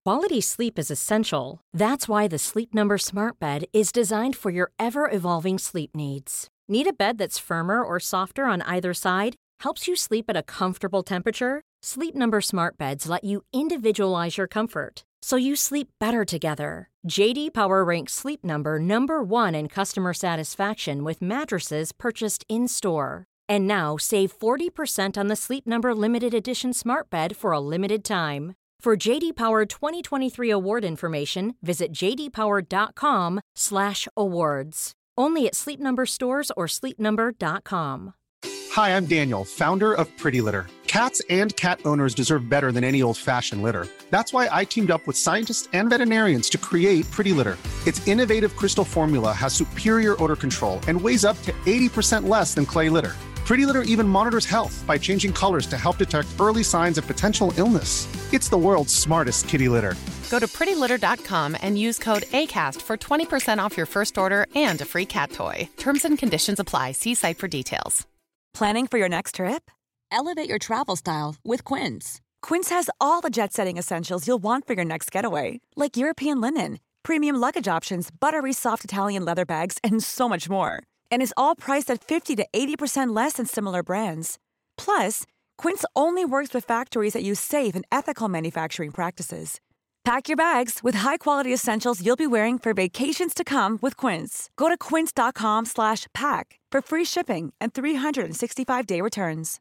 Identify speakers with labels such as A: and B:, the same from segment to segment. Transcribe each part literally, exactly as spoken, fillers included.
A: Quality sleep is essential. That's why the Sleep Number Smart Bed is designed for your ever-evolving sleep needs. Need a bed that's firmer or softer on either side? Helps you sleep at a comfortable temperature? Sleep Number Smart Beds let you individualize your comfort, so you sleep better together. J D Power ranks Sleep Number number one in customer satisfaction with mattresses purchased in-store. And now save forty percent on the Sleep Number Limited Edition Smart Bed for a limited time. For J D Power twenty twenty-three award information, visit j d power dot com slash awards. Only at Sleep Number stores or sleep number dot com.
B: Hi, I'm Daniel, founder of Pretty Litter. Cats and cat owners deserve better than any old-fashioned litter. That's why I teamed up with scientists and veterinarians to create Pretty Litter. Its innovative crystal formula has superior odor control and weighs up to eighty percent less than clay litter. Pretty Litter even monitors health by changing colors to help detect early signs of potential illness. It's the world's smartest kitty litter.
C: Go to pretty litter dot com and use code ACAST for twenty percent off your first order and a free cat toy. Terms and conditions apply. See site for details.
D: Planning for your next trip?
E: Elevate your travel style with Quince.
D: Quince has all the jet-setting essentials you'll want for your next getaway, like European linen, premium luggage options, buttery soft Italian leather bags, and so much more. And is all priced at fifty to eighty percent less than similar brands. Plus, Quince only works with factories that use safe and ethical manufacturing practices. Pack your bags with high-quality essentials you'll be wearing for vacations to come with Quince. Go to quince dot com slash pack for free shipping and three sixty-five day returns.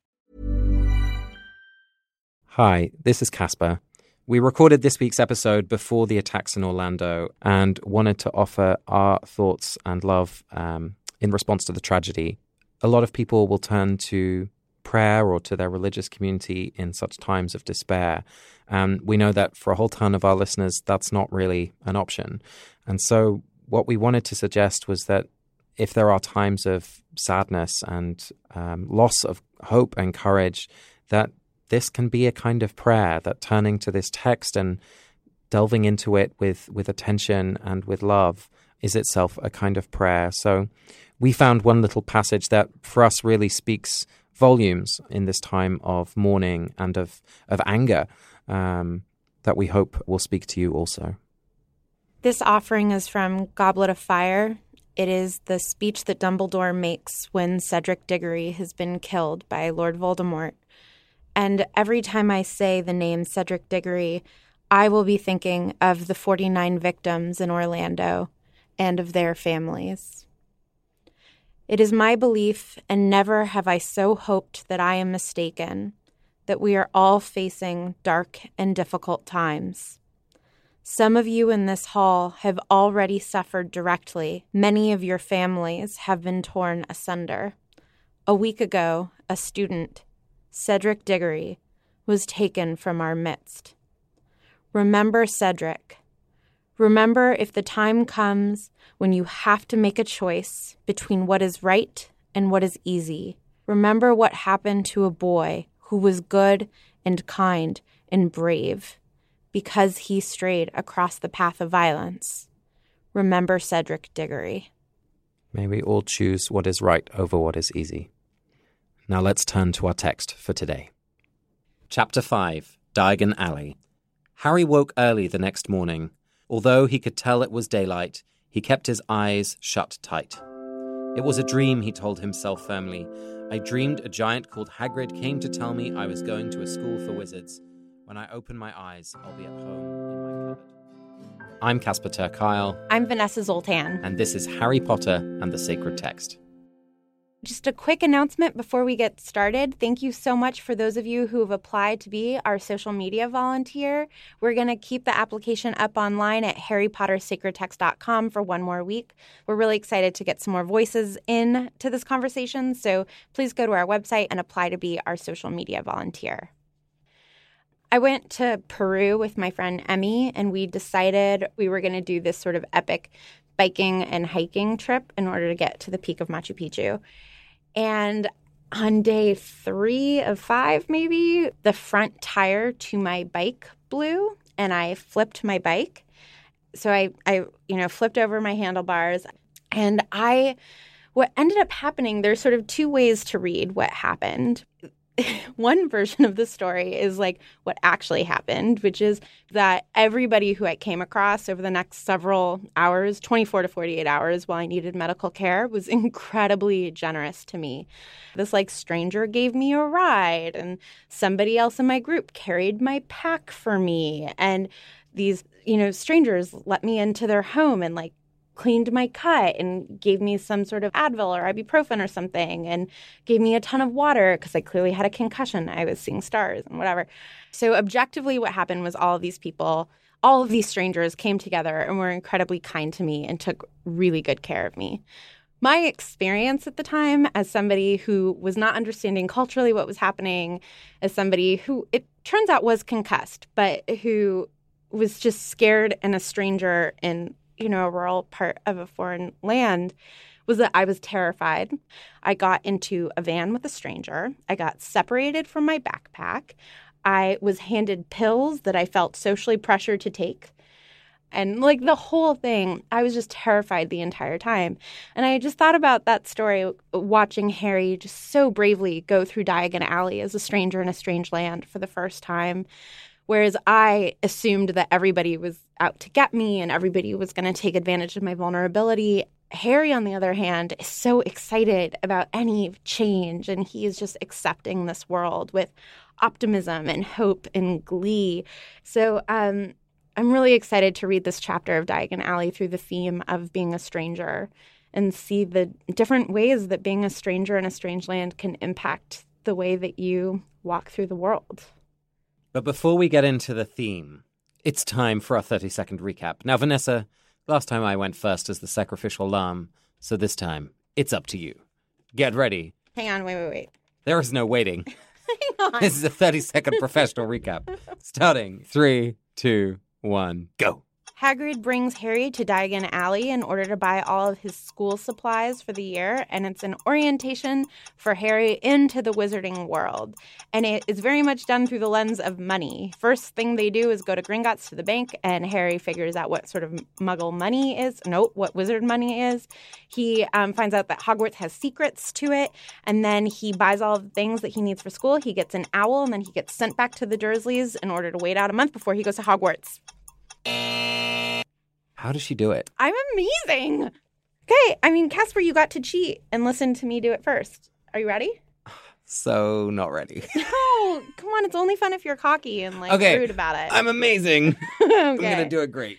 F: Hi, this is Casper. We recorded this week's episode before the attacks in Orlando and wanted to offer our thoughts and love um, in response to the tragedy. A lot of people will turn to prayer or to their religious community in such times of despair. Um, we know that for a whole ton of our listeners, that's not really an option. And so what we wanted to suggest was that if there are times of sadness and um, loss of hope and courage, that this can be a kind of prayer, that turning to this text and delving into it with, with attention and with love is itself a kind of prayer. So we found one little passage that for us really speaks volumes in this time of mourning and of, of anger um, that we hope will speak to you also.
G: This offering is from Goblet of Fire. It is the speech that Dumbledore makes when Cedric Diggory has been killed by Lord Voldemort. And every time I say the name Cedric Diggory, I will be thinking of the forty-nine victims in Orlando and of their families. It is my belief, and never have I so hoped that I am mistaken, that we are all facing dark and difficult times. Some of you in this hall have already suffered directly. Many of your families have been torn asunder. A week ago, a student, Cedric Diggory, was taken from our midst. Remember Cedric. Remember, if the time comes when you have to make a choice between what is right and what is easy, remember what happened to a boy who was good and kind and brave because he strayed across the path of violence. Remember Cedric Diggory.
F: May we all choose what is right over what is easy. Now let's turn to our text for today. Chapter five, Diagon Alley. Harry woke early the next morning. Although he could tell it was daylight, he kept his eyes shut tight. It was a dream, he told himself firmly. I dreamed a giant called Hagrid came to tell me I was going to a school for wizards. When I open my eyes, I'll be at home in my cupboard. I'm Casper ter Kuile.
G: I'm Vanessa Zoltan.
F: And this is Harry Potter and the Sacred Text.
G: Just a quick announcement before we get started. Thank you so much for those of you who have applied to be our social media volunteer. We're going to keep the application up online at harry potter sacred text dot com for one more week. We're really excited to get some more voices in to this conversation, so please go to our website and apply to be our social media volunteer. I went to Peru with my friend Emmy, and we decided we were going to do this sort of epic biking and hiking trip in order to get to the peak of Machu Picchu. And on day three of five, maybe, the front tire to my bike blew, and I flipped my bike. So I, I, you know, flipped over my handlebars. And I, what ended up happening, there's sort of two ways to read what happened. one version of the story is like what actually happened, which is that everybody who I came across over the next several hours, twenty-four to forty-eight hours while I needed medical care, was incredibly generous to me. This like stranger gave me a ride, and somebody else in my group carried my pack for me. And these, you know, strangers let me into their home and like cleaned my cut and gave me some sort of Advil or ibuprofen or something and gave me a ton of water because I clearly had a concussion. I was seeing stars and whatever. So objectively, what happened was all of these people, all of these strangers came together and were incredibly kind to me and took really good care of me. My experience at the time as somebody who was not understanding culturally what was happening, as somebody who it turns out was concussed, but who was just scared and a stranger in you know, a rural part of a foreign land, was that I was terrified. I got into a van with a stranger. I got separated from my backpack. I was handed pills that I felt socially pressured to take. And like the whole thing, I was just terrified the entire time. And I just thought about that story, watching Harry just so bravely go through Diagon Alley as a stranger in a strange land for the first time. Whereas I assumed that everybody was out to get me and everybody was going to take advantage of my vulnerability. Harry, on the other hand, is so excited about any change, and he is just accepting this world with optimism and hope and glee. So um, I'm really excited to read this chapter of Diagon Alley through the theme of being a stranger and see the different ways that being a stranger in a strange land can impact the way that you walk through the world.
F: But before we get into the theme, it's time for our thirty-second recap. Now, Vanessa, last time I went first as the sacrificial lamb, so this time, it's up to you. Get ready.
G: Hang on, wait, wait, wait.
F: There is no waiting.
G: Hang on.
F: This is a thirty-second professional recap. Starting three, two, one, go.
G: Hagrid brings Harry to Diagon Alley in order to buy all of his school supplies for the year, and it's an orientation for Harry into the wizarding world. And it is very much done through the lens of money. First thing they do is go to Gringotts to the bank, and Harry figures out what sort of muggle money is. Nope, what wizard money is. He um, finds out that Hogwarts has secrets to it, and then he buys all of the things that he needs for school. He gets an owl, and then he gets sent back to the Dursleys in order to wait out a month before he goes to Hogwarts.
F: How does she do it?
G: I'm amazing. Okay, I mean, Casper, you got to cheat and listen to me do it first. Are you ready?
F: So not ready.
G: No, come on. It's only fun if you're cocky and like
F: okay.
G: rude about it.
F: I'm amazing.
G: Okay.
F: I'm going to do it great.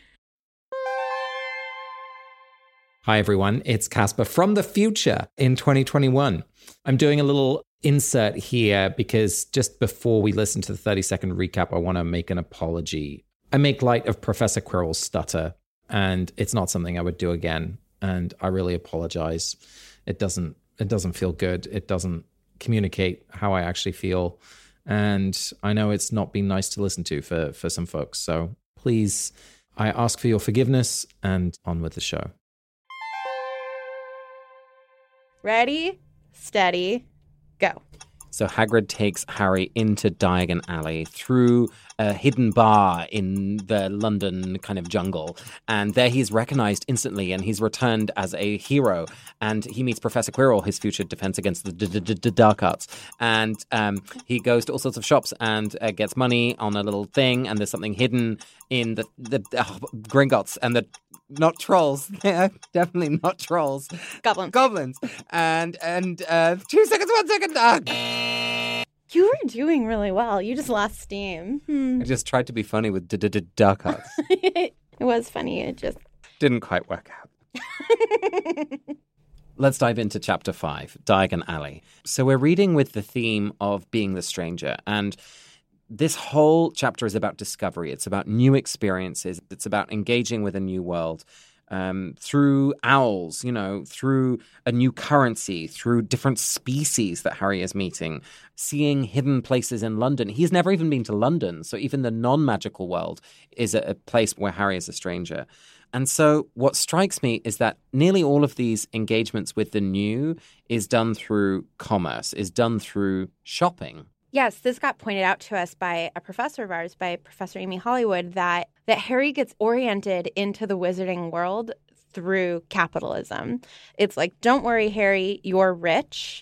F: Hi, everyone. It's Casper from the future in twenty twenty-one. I'm doing a little insert here because just before we listen to the thirty-second recap, I want to make an apology. I make light of Professor Quirrell's stutter, and it's not something I would do again. And I really apologize. It doesn't it doesn't feel good. It doesn't communicate how I actually feel. And I know it's not been nice to listen to for, for some folks. So please, I ask for your forgiveness, and on with the show.
G: Ready, steady, go.
F: So Hagrid takes Harry into Diagon Alley through a hidden bar in the London kind of jungle. And there he's recognized instantly, and he's returned as a hero. And he meets Professor Quirrell, his future defense against the d- d- d- dark arts. And um, he goes to all sorts of shops and uh, gets money on a little thing. And there's something hidden in the, the uh, Gringotts and the not trolls. They're definitely not trolls.
G: Goblins.
F: Goblins. And, and uh, two seconds, one second. Ah.
G: You were doing really well. You just lost steam. Hmm.
F: I just tried to be funny with d- d- d- dark arts.
G: It was funny. It just
F: didn't quite work out. Let's dive into chapter five, Diagon Alley. So we're reading with the theme of being the stranger, and this whole chapter is about discovery. It's about new experiences. It's about engaging with a new world. Um, through owls, you know, through a new currency, through different species that Harry is meeting, seeing hidden places in London. He's never even been to London, so even the non-magical world is a, a place where Harry is a stranger. And so what strikes me is that nearly all of these engagements with the new is done through commerce, is done through shopping.
G: Yes, this got pointed out to us by a professor of ours, by Professor Amy Hollywood, that, that Harry gets oriented into the wizarding world through capitalism. It's like, don't worry, Harry, you're rich.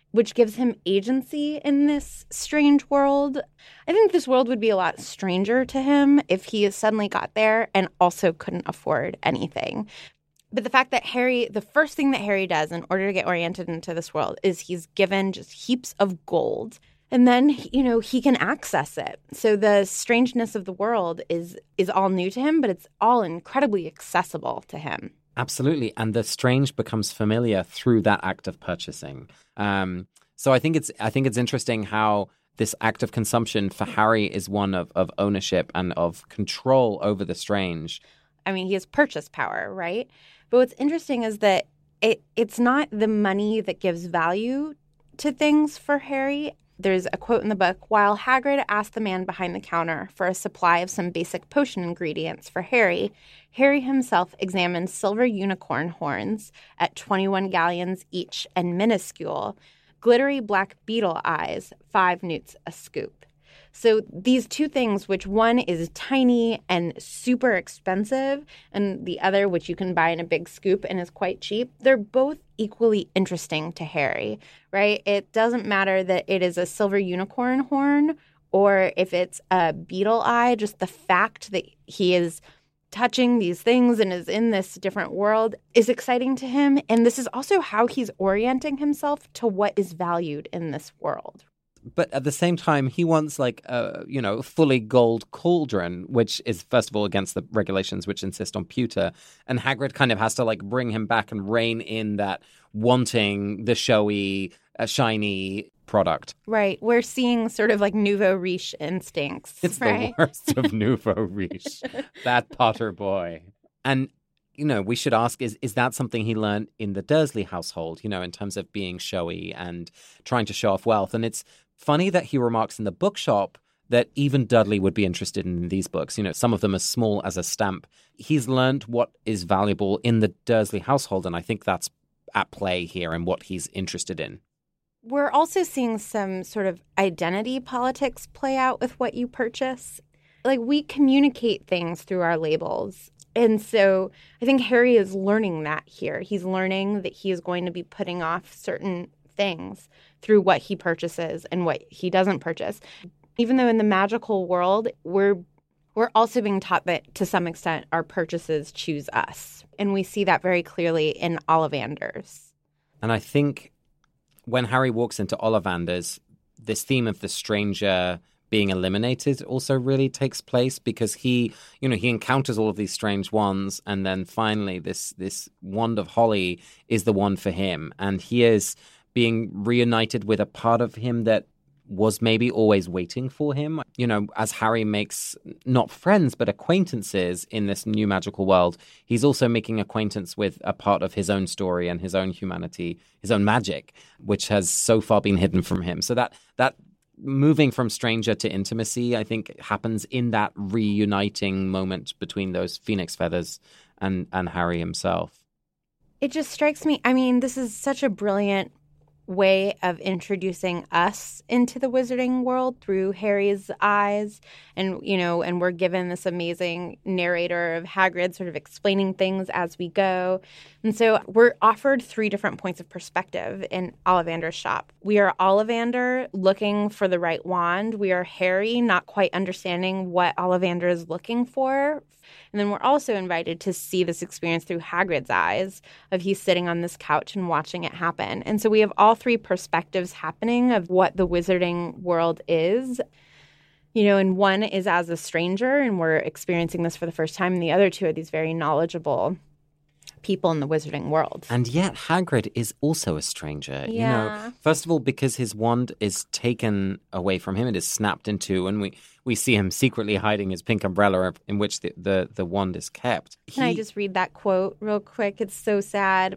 G: which gives him agency in this strange world. I think this world would be a lot stranger to him if he suddenly got there and also couldn't afford anything. But the fact that Harry, the first thing that Harry does in order to get oriented into this world is he's given just heaps of gold. And then, you know, he can access it. So the strangeness of the world is is all new to him, but it's all incredibly accessible to him.
F: Absolutely. And the strange becomes familiar through that act of purchasing. Um, so I think it's I think it's interesting how this act of consumption for Harry is one of, of ownership and of control over the strange.
G: I mean, he has purchase power, right? But what's interesting is that it it's not the money that gives value to things for Harry. There's a quote in the book, while Hagrid asked the man behind the counter for a supply of some basic potion ingredients for Harry, Harry himself examined silver unicorn horns at twenty-one galleons each and minuscule, glittery black beetle eyes, five newts a scoop. So these two things, which one is tiny and super expensive, and the other, which you can buy in a big scoop and is quite cheap, they're both equally interesting to Harry, right? It doesn't matter that it is a silver unicorn horn or if it's a beetle eye, just the fact that he is touching these things and is in this different world is exciting to him. And this is also how he's orienting himself to what is valued in this world.
F: But at the same time, he wants like a, you know, fully gold cauldron, which is, first of all, against the regulations which insist on pewter. And Hagrid kind of has to like bring him back and rein in that wanting the showy, uh, shiny product.
G: Right. We're seeing sort of like nouveau riche instincts.
F: It's
G: right?
F: the worst of nouveau riche. That Potter boy. And you know, we should ask, is is that something he learned in the Dursley household, you know, in terms of being showy and trying to show off wealth? And it's funny that he remarks in the bookshop that even Dudley would be interested in these books. You know, some of them as small as a stamp. He's learned what is valuable in the Dursley household, and I think that's at play here and what he's interested in.
G: We're also seeing some sort of identity politics play out with what you purchase. Like, we communicate things through our labels. And so I think Harry is learning that here. He's learning that he is going to be putting off certain things through what he purchases and what he doesn't purchase. Even though in the magical world, we're we're also being taught that to some extent our purchases choose us. And we see that very clearly in Ollivanders.
F: And I think when Harry walks into Ollivanders, this theme of the stranger being eliminated also really takes place because he, you know, he encounters all of these strange wands, and then finally this this wand of holly is the one for him, and he is being reunited with a part of him that was maybe always waiting for him. You know, as Harry makes not friends but acquaintances in this new magical world, he's also making acquaintance with a part of his own story and his own humanity, his own magic, which has so far been hidden from him. So that that moving from stranger to intimacy, I think, happens in that reuniting moment between those phoenix feathers and, and Harry himself.
G: It just strikes me, I mean, this is such a brilliant way of introducing us into the wizarding world through Harry's eyes. And, you know, and we're given this amazing narrator of Hagrid sort of explaining things as we go. And so we're offered three different points of perspective in Ollivander's shop. We are Ollivander looking for the right wand. We are Harry not quite understanding what Ollivander is looking for. And then we're also invited to see this experience through Hagrid's eyes of he's sitting on this couch and watching it happen. And so we have all three perspectives happening of what the wizarding world is. You know, and one is as a stranger, and we're experiencing this for the first time. And the other two are these very knowledgeable people in the wizarding world.
F: And yet Hagrid is also a stranger.
G: Yeah.
F: You know, first of all, because his wand is taken away from him, it is snapped in two, and we, we see him secretly hiding his pink umbrella in which the, the, the wand is kept.
G: Can he... I just read that quote real quick? It's so sad.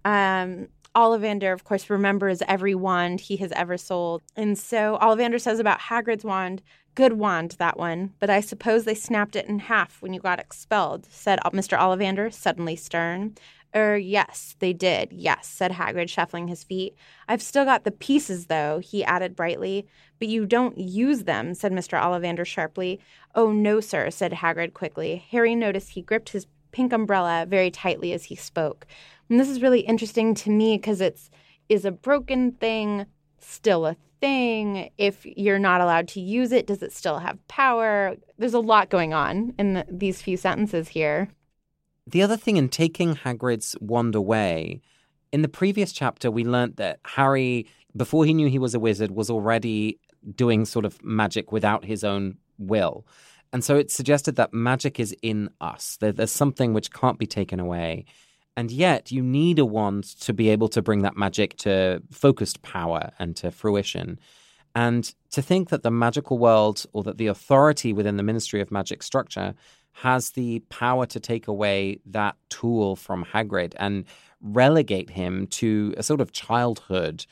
G: Um, Ollivander, of course, remembers every wand he has ever sold. And so Ollivander says about Hagrid's wand, "Good wand, that one, but I suppose they snapped it in half when you got expelled," said Mister Ollivander, suddenly stern. Er, yes, they did, yes, said Hagrid, shuffling his feet. "I've still got the pieces, though," he added brightly. "But you don't use them," said Mister Ollivander sharply. "Oh, no, sir," said Hagrid quickly. Harry noticed he gripped his pink umbrella very tightly as he spoke. And this is really interesting to me because it's is a broken thing still a thing? If you're not allowed to use it, does it still have power? There's a lot going on in the, these few sentences here.
F: The other thing in taking Hagrid's wand away, in the previous chapter, we learnt that Harry, before he knew he was a wizard, was already doing sort of magic without his own will. And so it suggested that magic is in us. That there's something which can't be taken away. And yet you need a wand to be able to bring that magic to focused power and to fruition. And to think that the magical world, or that the authority within the Ministry of Magic structure has the power to take away that tool from Hagrid and relegate him to a sort of childhood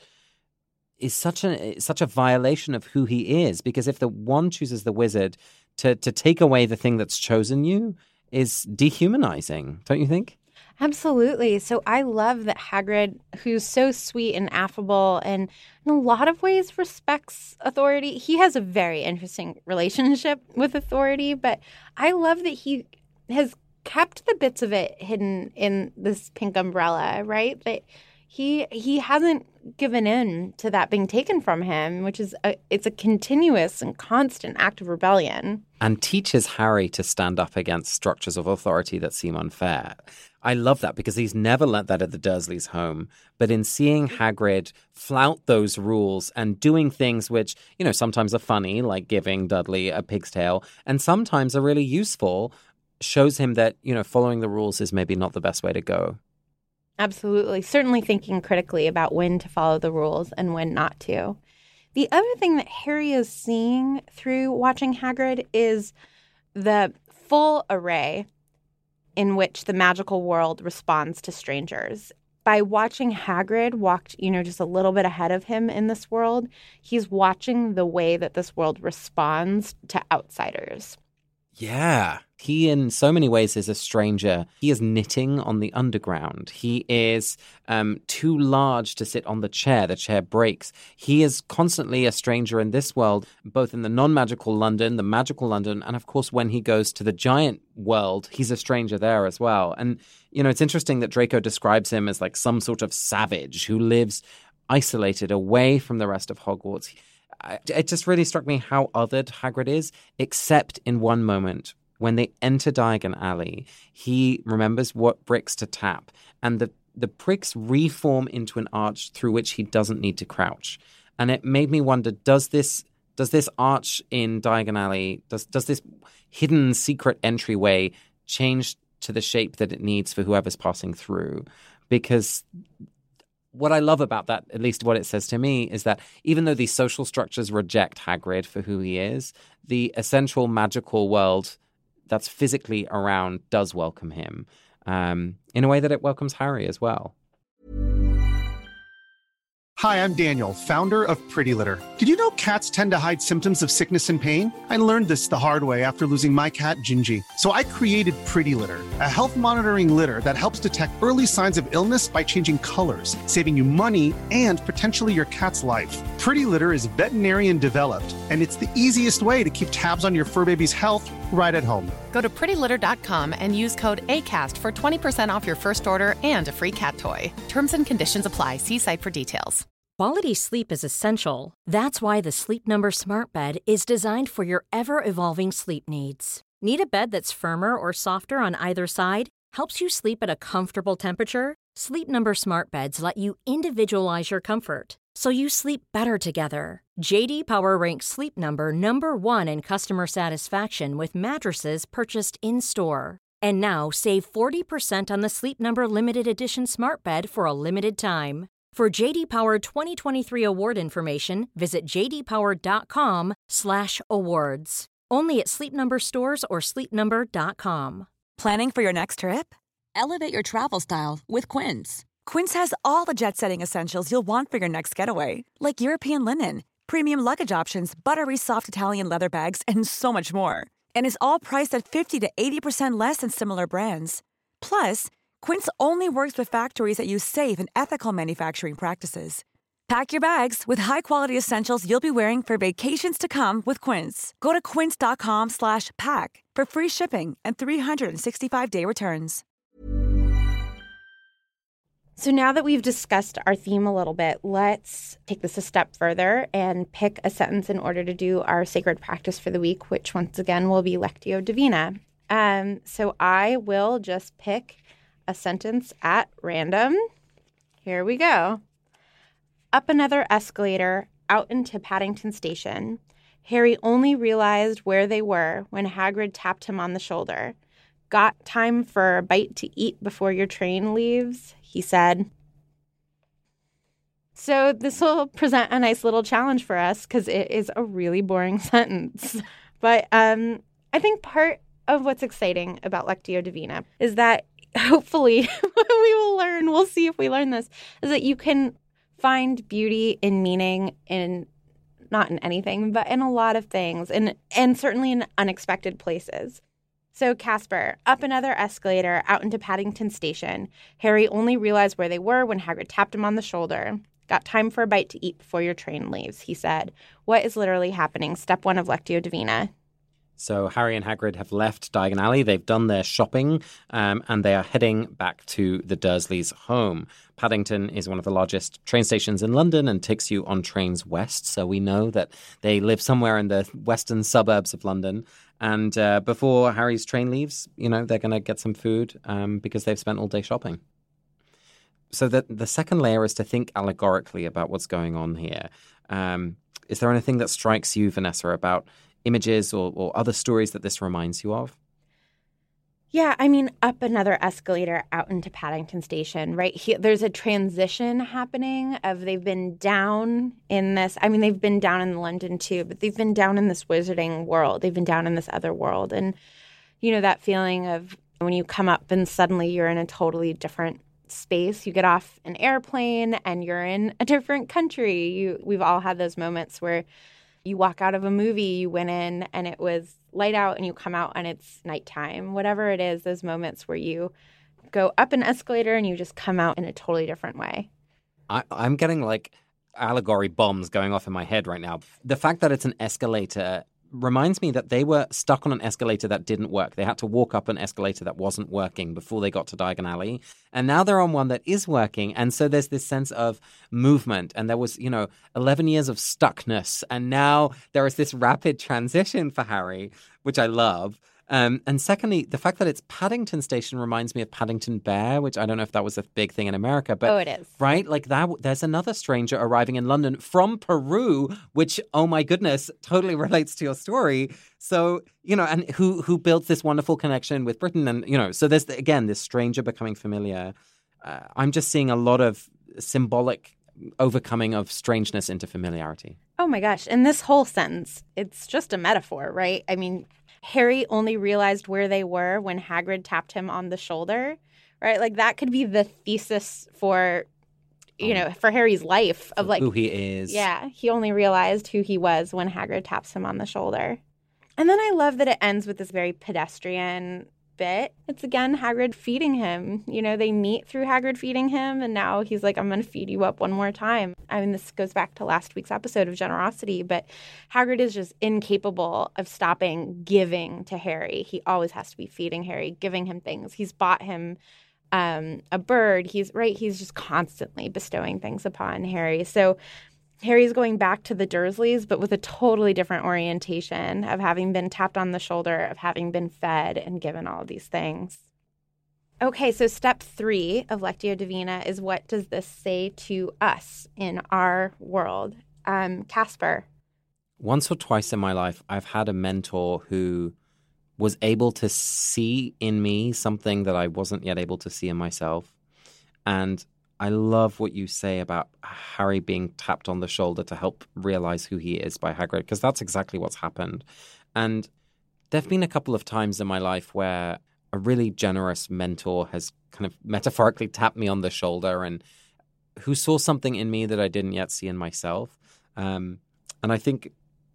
F: is such a such a violation of who he is. Because if the wand chooses the wizard to, to take away the thing that's chosen you is dehumanizing, don't you think?
G: Absolutely. So I love that Hagrid, who's so sweet and affable and in a lot of ways respects authority, he has a very interesting relationship with authority, but I love that he has kept the bits of it hidden in this pink umbrella, right? That he he hasn't given in to that being taken from him, which is a, it's a continuous and constant act of rebellion.
F: And teaches Harry to stand up against structures of authority that seem unfair. I love that because he's never learnt that at the Dursleys' home. But in seeing Hagrid flout those rules and doing things which, you know, sometimes are funny, like giving Dudley a pig's tail, and sometimes are really useful, shows him that, you know, following the rules is maybe not the best way to go.
G: Absolutely. Certainly thinking critically about when to follow the rules and when not to. The other thing that Harry is seeing through watching Hagrid is the full array in which the magical world responds to strangers. By watching Hagrid walk, you know, just a little bit ahead of him in this world, he's watching the way that this world responds to outsiders.
F: Yeah. He, in so many ways, is a stranger. He is knitting on the underground. He is um, too large to sit on the chair. The chair breaks. He is constantly a stranger in this world, both in the non-magical London, the magical London, and, of course, when he goes to the giant world, he's a stranger there as well. And, you know, it's interesting that Draco describes him as like some sort of savage who lives isolated away from the rest of Hogwarts. It just really struck me how othered Hagrid is, except in one moment. When they enter Diagon Alley, he remembers what bricks to tap, and the, the bricks reform into an arch through which he doesn't need to crouch. And it made me wonder, does this does this arch in Diagon Alley, does, does this hidden secret entryway change to the shape that it needs for whoever's passing through? Because what I love about that, at least what it says to me, is that even though these social structures reject Hagrid for who he is, the essential magical world that's physically around does welcome him um, in a way that it welcomes Harry as well.
B: Hi, I'm Daniel, founder of Pretty Litter. Did you know cats tend to hide symptoms of sickness and pain? I learned this the hard way after losing my cat, Gingy. So I created Pretty Litter, a health monitoring litter that helps detect early signs of illness by changing colors, saving you money and potentially your cat's life. Pretty Litter is veterinarian developed, and it's the easiest way to keep tabs on your fur baby's health right at home.
C: Go to pretty litter dot com and use code ACAST for twenty percent off your first order and a free cat toy. Terms and conditions apply. See site for details.
A: Quality sleep is essential. That's why the Sleep Number Smart Bed is designed for your ever-evolving sleep needs. Need a bed that's firmer or softer on either side? Helps you sleep at a comfortable temperature? Sleep Number Smart Beds let you individualize your comfort, so you sleep better together. J D Power ranks Sleep Number number one in customer satisfaction with mattresses purchased in-store. And now, save forty percent on the Sleep Number Limited Edition Smart Bed for a limited time. For J D Power twenty twenty-three award information, visit j d power dot com slash awards. Only at Sleep Number stores or sleep number dot com.
D: Planning for your next trip?
E: Elevate your travel style with Quince.
D: Quince has all the jet-setting essentials you'll want for your next getaway, like European linen, premium luggage options, buttery soft Italian leather bags, and so much more. And is all priced at fifty to eighty percent less than similar brands. Plus, Quince only works with factories that use safe and ethical manufacturing practices. Pack your bags with high-quality essentials you'll be wearing for vacations to come with Quince. Go to quince dot com slash pack for free shipping and three sixty-five day returns.
G: So now that we've discussed our theme a little bit, let's take this a step further and pick a sentence in order to do our sacred practice for the week, which once again will be Lectio Divina. Um, so I will just pick a sentence at random. Here we go. Up another escalator, out into Paddington Station. Harry only realized where they were when Hagrid tapped him on the shoulder. Got time for a bite to eat before your train leaves? He said. So this will present a nice little challenge for us because it is a really boring sentence. But um, I think part of what's exciting about Lectio Divina is that hopefully we will learn, we'll see if we learn this, is that you can find beauty in meaning in, not in anything, but in a lot of things, and, and certainly in unexpected places. So Casper, up another escalator, out into Paddington Station. Harry only realized where they were when Hagrid tapped him on the shoulder. Got time for a bite to eat before your train leaves, he said. What is literally happening? Step one of Lectio Divina.
F: So Harry and Hagrid have left Diagon Alley. They've done their shopping, um, and they are heading back to the Dursleys' home. Paddington is one of the largest train stations in London and takes you on trains west. So we know that they live somewhere in the western suburbs of London. And uh, before Harry's train leaves, you know, they're going to get some food um, because they've spent all day shopping. So the, the second layer is to think allegorically about what's going on here. Um, is there anything that strikes you, Vanessa, about images or, or other stories that this reminds you of?
G: Yeah, I mean, up another escalator out into Paddington Station, right? He, there's a transition happening of they've been down in this. I mean, they've been down in London too, but they've been down in this wizarding world. They've been down in this other world. And, you know, that feeling of when you come up and suddenly you're in a totally different space. You get off an airplane and you're in a different country. You, we've all had those moments where you walk out of a movie, you went in and it was light out and you come out and it's nighttime. Whatever it is, those moments where you go up an escalator and you just come out in a totally different way.
F: I, I'm getting like allegory bombs going off in my head right now. The fact that it's an escalator reminds me that they were stuck on an escalator that didn't work. They had to walk up an escalator that wasn't working before they got to Diagon Alley. And now they're on one that is working. And so there's this sense of movement. And there was, you know, eleven years of stuckness. And now there is this rapid transition for Harry, which I love. Um, and secondly, the fact that it's Paddington Station reminds me of Paddington Bear, which I don't know if that was a big thing in America. But,
G: oh, it is.
F: Right? Like that. There's another stranger arriving in London from Peru, which, oh my goodness, totally relates to your story. So, you know, and who who builds this wonderful connection with Britain. And, you know, so there's, again, this stranger becoming familiar. Uh, I'm just seeing a lot of symbolic overcoming of strangeness into familiarity.
G: Oh my gosh. And this whole sentence, it's just a metaphor, right? I mean, Harry only realized where they were when Hagrid tapped him on the shoulder, right? Like that could be the thesis for, you know, for Harry's life of like
F: who he is.
G: Yeah, he only realized who he was when Hagrid taps him on the shoulder. And then I love that it ends with this very pedestrian bit. It's again Hagrid feeding him. You know, they meet through Hagrid feeding him, and now he's like, I'm going to feed you up one more time. I mean, this goes back to last week's episode of generosity, but Hagrid is just incapable of stopping giving to Harry. He always has to be feeding Harry, giving him things. He's bought him um, a bird. He's right. He's just constantly bestowing things upon Harry. So Harry's going back to the Dursleys, but with a totally different orientation of having been tapped on the shoulder, of having been fed and given all of these things. Okay, so step three of Lectio Divina is what does this say to us in our world? Um, Casper.
F: Once or twice in my life, I've had a mentor who was able to see in me something that I wasn't yet able to see in myself. And I love what you say about Harry being tapped on the shoulder to help realize who he is by Hagrid, because that's exactly what's happened. And there have been a couple of times in my life where a really generous mentor has kind of metaphorically tapped me on the shoulder and who saw something in me that I didn't yet see in myself. Um, and I think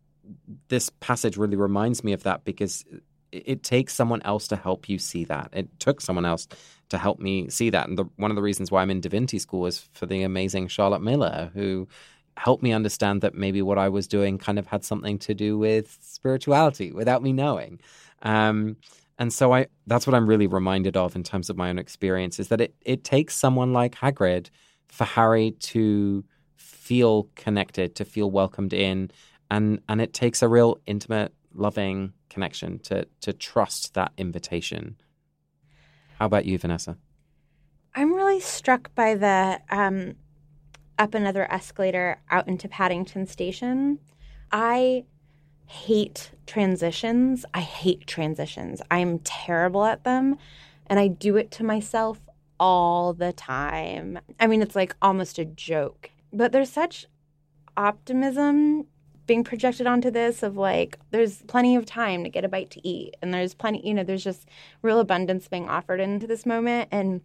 F: this passage really reminds me of that because it, it takes someone else to help you see that. It took someone else to help me see that. And the, one of the reasons why I'm in Divinity School is for the amazing Charlotte Miller, who helped me understand that maybe what I was doing kind of had something to do with spirituality without me knowing. Um, And so I that's what I'm really reminded of in terms of my own experience, is that it, it takes someone like Hagrid for Harry to feel connected, to feel welcomed in. And and it takes a real intimate, loving connection to to trust that invitation. How about you, Vanessa?
G: I'm really struck by the um, up another escalator out into Paddington Station. I hate transitions. I hate transitions. I'm terrible at them, and I do it to myself all the time. I mean, it's like almost a joke. But there's such optimism being projected onto this of like, there's plenty of time to get a bite to eat, and there's plenty, you know, there's just real abundance being offered into this moment. And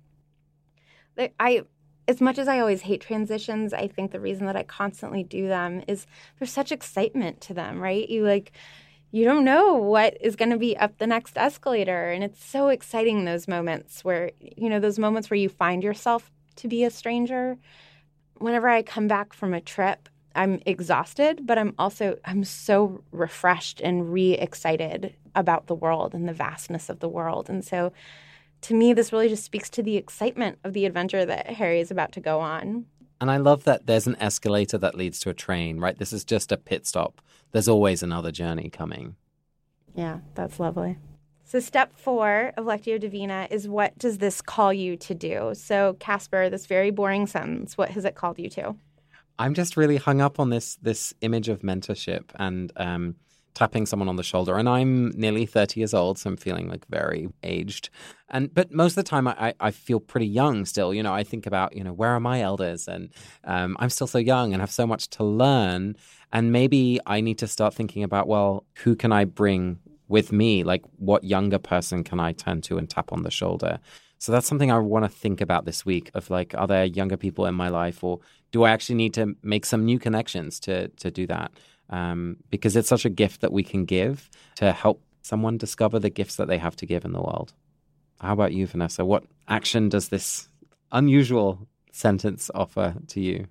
G: I, as much as I always hate transitions, I think the reason that I constantly do them is there's such excitement to them, right? You like, you don't know what is going to be up the next escalator. And it's so exciting, those moments where, you know, those moments where you find yourself to be a stranger. Whenever I come back from a trip, I'm exhausted, but I'm also, I'm so refreshed and re-excited about the world and the vastness of the world. And so to me, this really just speaks to the excitement of the adventure that Harry is about to go on.
F: And I love that there's an escalator that leads to a train, right? This is just a pit stop. There's always another journey coming.
G: Yeah, that's lovely. So step four of Lectio Divina is, what does this call you to do? So Casper, this very boring sentence, what has it called you to?
F: I'm just really hung up on this this image of mentorship and um, tapping someone on the shoulder. And I'm nearly thirty years old, so I'm feeling like very aged. And but most of the time, I, I feel pretty young still. You know, I think about, you know, where are my elders? And um, I'm still so young and have so much to learn. And maybe I need to start thinking about, well, who can I bring with me? Like, what younger person can I turn to and tap on the shoulder? So that's something I want to think about this week of like, are there younger people in my life, or do I actually need to make some new connections to to do that? Um, because it's such a gift that we can give to help someone discover the gifts that they have to give in the world. How about you, Vanessa? What action does this unusual sentence offer to you?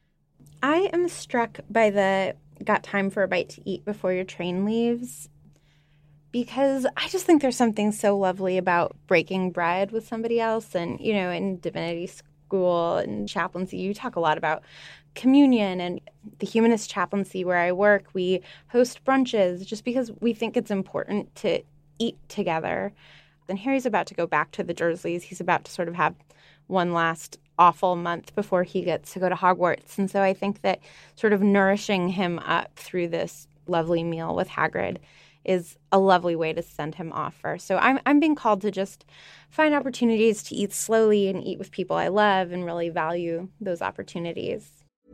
G: I am struck by the got time for a bite to eat before your train leaves, because I just think there's something so lovely about breaking bread with somebody else. And, you know, in divinity school and chaplaincy, you talk a lot about communion, and the humanist chaplaincy where I work, we host brunches just because we think it's important to eat together. And Harry's about to go back to the Dursleys. He's about to sort of have one last awful month before he gets to go to Hogwarts. And so I think that sort of nourishing him up through this lovely meal with Hagrid is a lovely way to send him off first. So I'm I'm being called to just find opportunities to eat slowly and eat with people I love and really value those opportunities.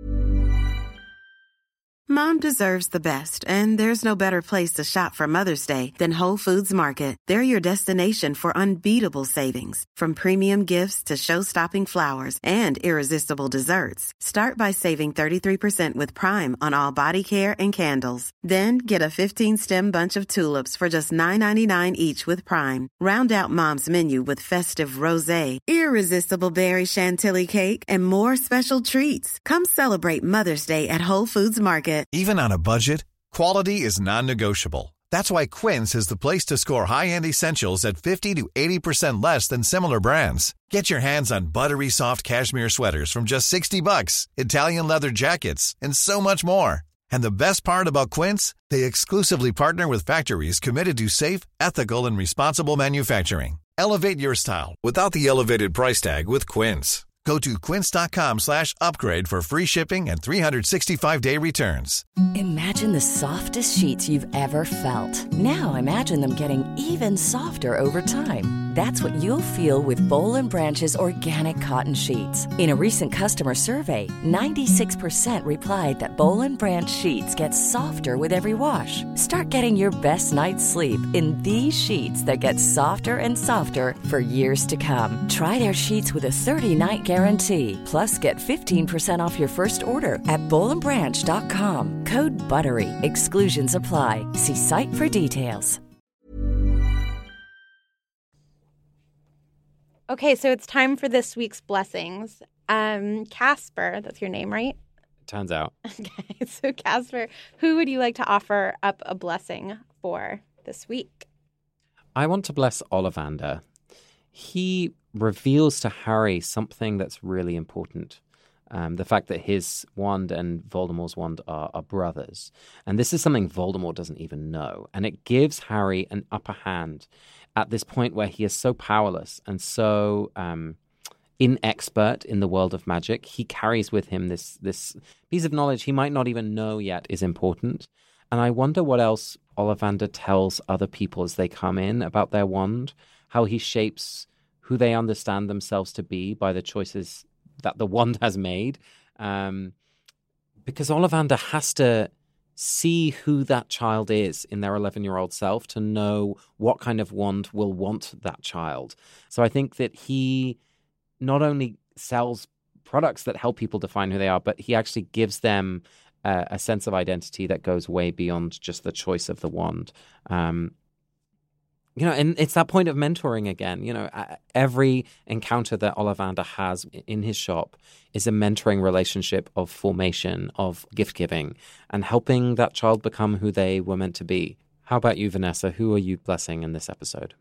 H: Mom deserves the best, and there's no better place to shop for Mother's Day than Whole Foods Market. They're your destination for unbeatable savings, from premium gifts to show-stopping flowers and irresistible desserts. Start by saving thirty-three percent with Prime on all body care and candles. Then get a fifteen-stem bunch of tulips for just nine ninety-nine each with Prime. Round out Mom's menu with festive rosé, irresistible berry chantilly cake, and more special treats. Come celebrate Mother's Day at Whole Foods Market.
I: Even on a budget, quality is non-negotiable. That's why Quince is the place to score high-end essentials at fifty to eighty percent less than similar brands. Get your hands on buttery soft cashmere sweaters from just sixty bucks, Italian leather jackets, and so much more. And the best part about Quince, they exclusively partner with factories committed to safe, ethical, and responsible manufacturing. Elevate your style without the elevated price tag with Quince. Go to quince.com slash upgrade for free shipping and three sixty-five day returns.
J: Imagine the softest sheets you've ever felt. Now imagine them getting even softer over time. That's what you'll feel with Boll and Branch's organic cotton sheets. In a recent customer survey, ninety-six percent replied that Boll and Branch sheets get softer with every wash. Start getting your best night's sleep in these sheets that get softer and softer for years to come. Try their sheets with a thirty-night guarantee. Guarantee. Plus, get fifteen percent off your first order at boll and branch dot com. Code BUTTERY. Exclusions apply. See site for details.
G: Okay, so it's time for this week's blessings. Um, Casper, that's your name, right?
F: Turns out.
G: Okay, so Casper, who would you like to offer up a blessing for this week?
F: I want to bless Ollivander. He reveals to Harry something that's really important. Um, the fact that his wand and Voldemort's wand are, are brothers. And this is something Voldemort doesn't even know. And it gives Harry an upper hand at this point where he is so powerless and so um, inexpert in the world of magic. He carries with him this, this piece of knowledge he might not even know yet is important. And I wonder what else Ollivander tells other people as they come in about their wand, how he shapes who they understand themselves to be by the choices that the wand has made. Um, because Ollivander has to see who that child is in their eleven-year-old self to know what kind of wand will want that child. So I think that he not only sells products that help people define who they are, but he actually gives them uh, a sense of identity that goes way beyond just the choice of the wand. Um, You know, and it's that point of mentoring again. You know, every encounter that Ollivander has in his shop is a mentoring relationship of formation, of gift-giving, and helping that child become who they were meant to be. How about you, Vanessa? Who are you blessing in this episode?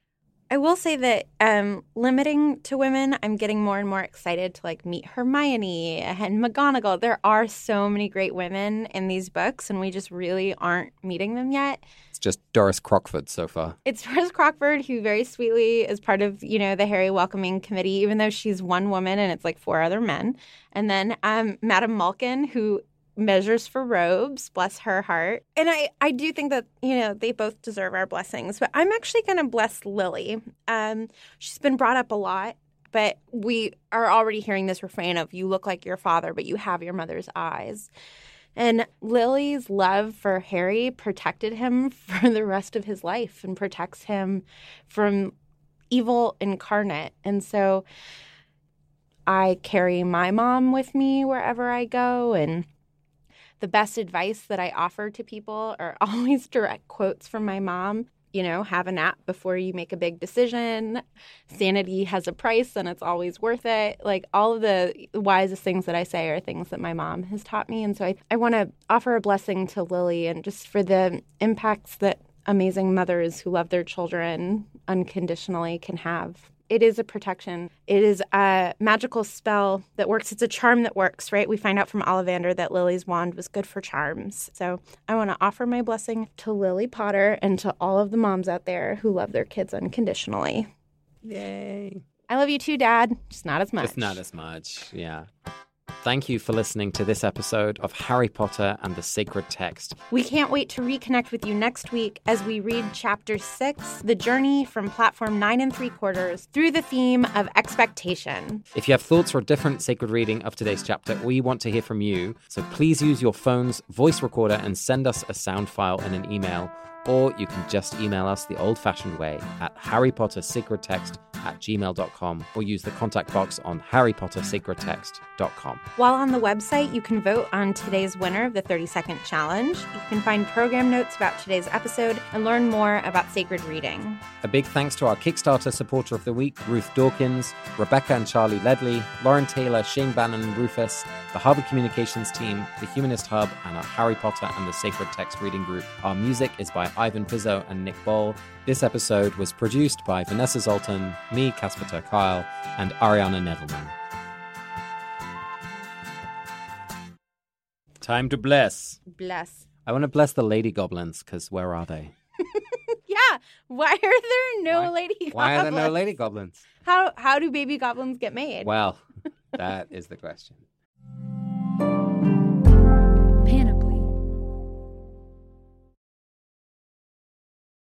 G: I will say that um, limiting to women, I'm getting more and more excited to like meet Hermione and McGonagall. There are so many great women in these books, and we just really aren't meeting them yet.
F: It's just Doris Crockford so far.
G: It's Doris Crockford, who very sweetly is part of, you know, the Harry welcoming committee, even though she's one woman and it's like four other men. And then um, Madame Malkin, who measures for robes, bless her heart. And I, I do think that, you know, they both deserve our blessings. But I'm actually going to bless Lily. Um, she's been brought up a lot, but we are already hearing this refrain of, you look like your father, but you have your mother's eyes. And Lily's love for Harry protected him for the rest of his life and protects him from evil incarnate. And so I carry my mom with me wherever I go, and the best advice that I offer to people are always direct quotes from my mom. You know, have a nap before you make a big decision. Sanity has a price and it's always worth it. Like, all of the wisest things that I say are things that my mom has taught me. And so I, I want to offer a blessing to Lily, and just for the impacts that amazing mothers who love their children unconditionally can have. It is a protection. It is a magical spell that works. It's a charm that works, right? We find out from Ollivander that Lily's wand was good for charms. So I want to offer my blessing to Lily Potter and to all of the moms out there who love their kids unconditionally.
F: Yay.
G: I love you too, Dad. Just not as much.
F: Just not as much, yeah. Thank you for listening to this episode of Harry Potter and the Sacred Text.
G: We can't wait to reconnect with you next week as we read Chapter six, The Journey from Platform nine and three quarters through the theme of expectation.
F: If you have thoughts or a different sacred reading of today's chapter, we want to hear from you. So please use your phone's voice recorder and send us a sound file in an email. Or you can just email us the old-fashioned way at harry potter sacred text at gmail dot com, or use the contact box on harry potter sacred text dot com.
G: While on the website, you can vote on today's winner of the thirty-second challenge. You can find program notes about today's episode and learn more about sacred reading.
F: A big thanks to our Kickstarter supporter of the week, Ruth Dawkins, Rebecca and Charlie Ledley, Lauren Taylor, Shane Bannon and Rufus, the Harvard Communications team, the Humanist Hub, and our Harry Potter and the Sacred Text reading group. Our music is by Ivan Pizzo and Nick Boll. This episode was produced by Vanessa Zoltan, me, Casper ter Kuile, and Ariana Nedelman. Time to bless.
G: Bless.
F: I want to bless the lady goblins, because where are they?
G: Yeah. Why are there no
F: why,
G: lady goblins?
F: Why are there no lady goblins?
G: How, how do baby goblins get made?
F: Well, that is the question.